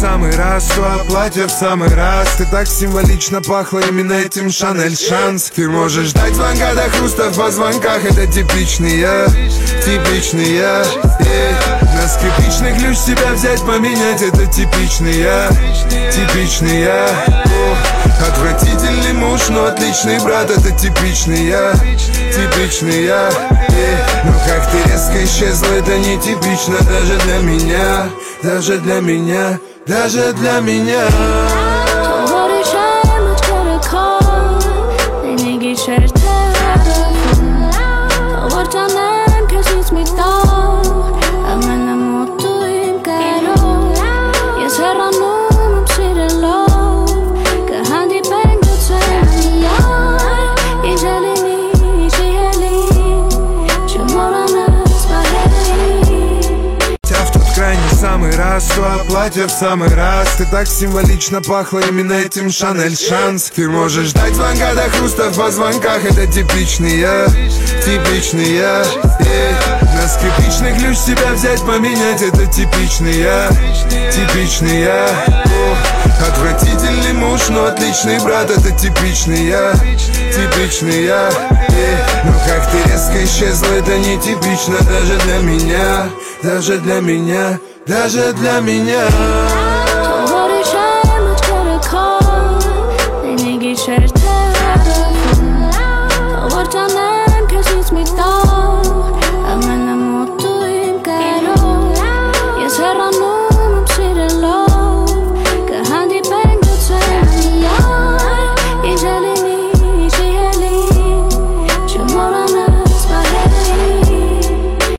самый раз, то платье в самый раз. Ты так символично пахла именно этим Шанель шанс. Ты можешь ждать звонка до хруста в позвонках. Это типичные, типичные. На скрипичный ключ себя взять, поменять. Это типичные, типичные. Отвратительный муж, но отличный брат. Это типичные, типичные. Но как ты резко исчезла, это нетипично даже для меня, даже для меня, даже для меня. Самый раз, то платье в самый раз. Ты так символично пахла именно этим Шанель шанс. Ты можешь ждать звонка до хруста в позвонках. Это типичные, типичные. На скрипичный ключ себя взять, поменять. Это типичные, типичные. Отвратительный муж, но отличный брат. Это типичные, типичные. Но как ты резко исчезла, это нетипично даже для меня, даже для меня, даже для меня.